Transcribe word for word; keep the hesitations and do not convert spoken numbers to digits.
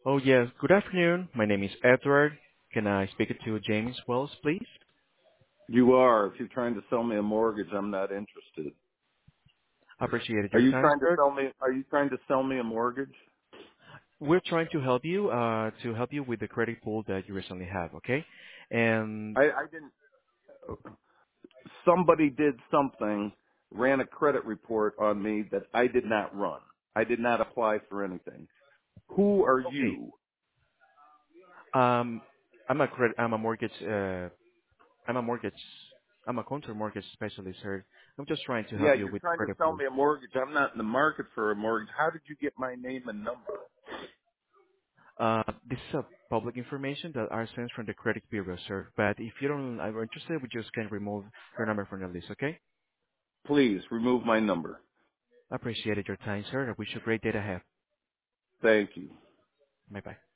Oh, yes. Good afternoon. My name is Edward. Can I speak to James Wells, please? You are. If you're trying to sell me a mortgage, I'm not interested. Appreciated Are your you time, trying to sir. sell me? Are you trying to sell me a mortgage? We're trying to help you, uh, to help you with the credit pool that you recently have, okay? And I, I didn't. Somebody did something, ran a credit report on me that I did not run. I did not apply for anything. Who are okay, you? um, I'm a credit, I'm a mortgage, uh, I'm a mortgage, I'm a counter mortgage specialist, sir. I'm just trying to Yeah, help you you're with the trying to credit sell pool. me a mortgage. I'm not in the market for a mortgage. How did you get my name and number? Uh, this is a public information that are sent from the credit bureau, sir. But if you don't are interested, we just can remove your number from the list, okay? Please remove my number. Appreciated your time, sir. I wish you a great day ahead. Thank you. Bye bye.